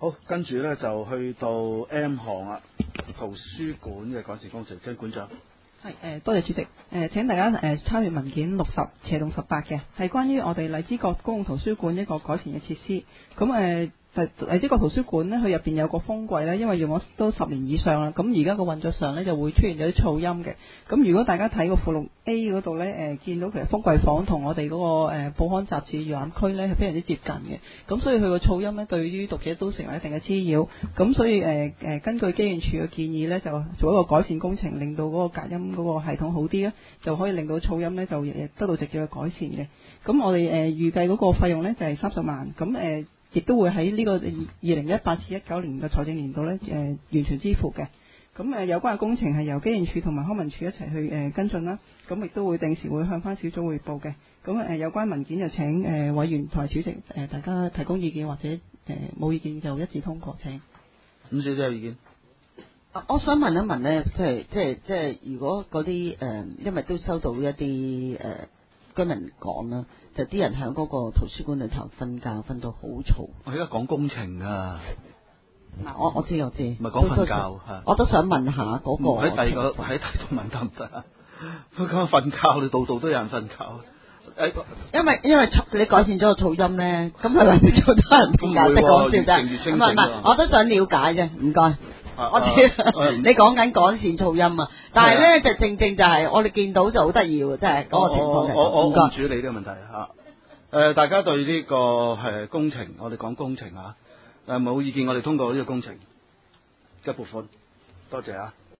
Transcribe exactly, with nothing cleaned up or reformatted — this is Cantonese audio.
好，跟住咧就去到 M 項啦，圖書館嘅改善工程，張館長。 係誒、呃，多謝主席。誒、呃，請大家誒參閱文件六十斜洞十八嘅，係關於我哋荔枝角公共圖書館一個改善嘅設施。咁誒。呃荔枝角圖書館呢，佢入邊有個風櫃呢，因為用咗都十年以上啦，咁而家個運作上呢，就會出現咗啲噪音嘅。咁如果大家睇個附錄 A 嗰度呢，誒、呃、見到其實風櫃房同我哋嗰、那個誒、呃、報刊雜誌預覽區呢係非常之接近嘅。咁所以佢個噪音呢，對於讀者都成為一定嘅滋擾。咁所以誒誒、呃、根據機電署嘅建議呢，就做一個改善工程，令到嗰個隔音嗰個系統好啲咧，就可以令到噪音呢就得到直接嘅改善嘅。咁我哋誒、呃、預計嗰個費用呢，就係三十萬。咁誒。呃亦都會喺呢個二零一八至一九年嘅財政年度咧，誒、呃、完全支付嘅。咁誒、呃、有關嘅工程係由機電署同埋康文署一齊去誒、呃、跟進啦。咁亦都會定時會向翻小組彙報嘅。咁誒、呃、有關文件就請誒、呃、委員同埋主席誒、呃、大家提供意見，或者誒冇、呃、意見就一致通過。請。 咁小姐有意見？ 啊，我想問一問咧，即係即係即係，如果嗰啲誒，因為都收到一啲誒。呃居民講啦，就啲人喺嗰個圖書館裏頭瞓覺，瞓到好嘈。 我而家講工程啊。 嗱，我我知我知。唔係講瞓覺嚇。 我都想問下嗰個。 喺第二個喺第二度問得唔得啊？佢講瞓覺，你度度都有人瞓覺。誒， 因為因為你改善咗個噪音咧，咁係咪做多人瞓覺？即係講笑啫。唔係唔係，我都想了解啫。唔該。我知，你講緊改善噪音啊，但係咧就正正就係我哋見到就好得意喎，即係嗰個情況就係。 我我我唔處理呢個問題嚇。誒，大家對呢個係工程，我哋講工程嚇，誒冇意見，我哋通過呢個工程嘅撥款，多謝啊。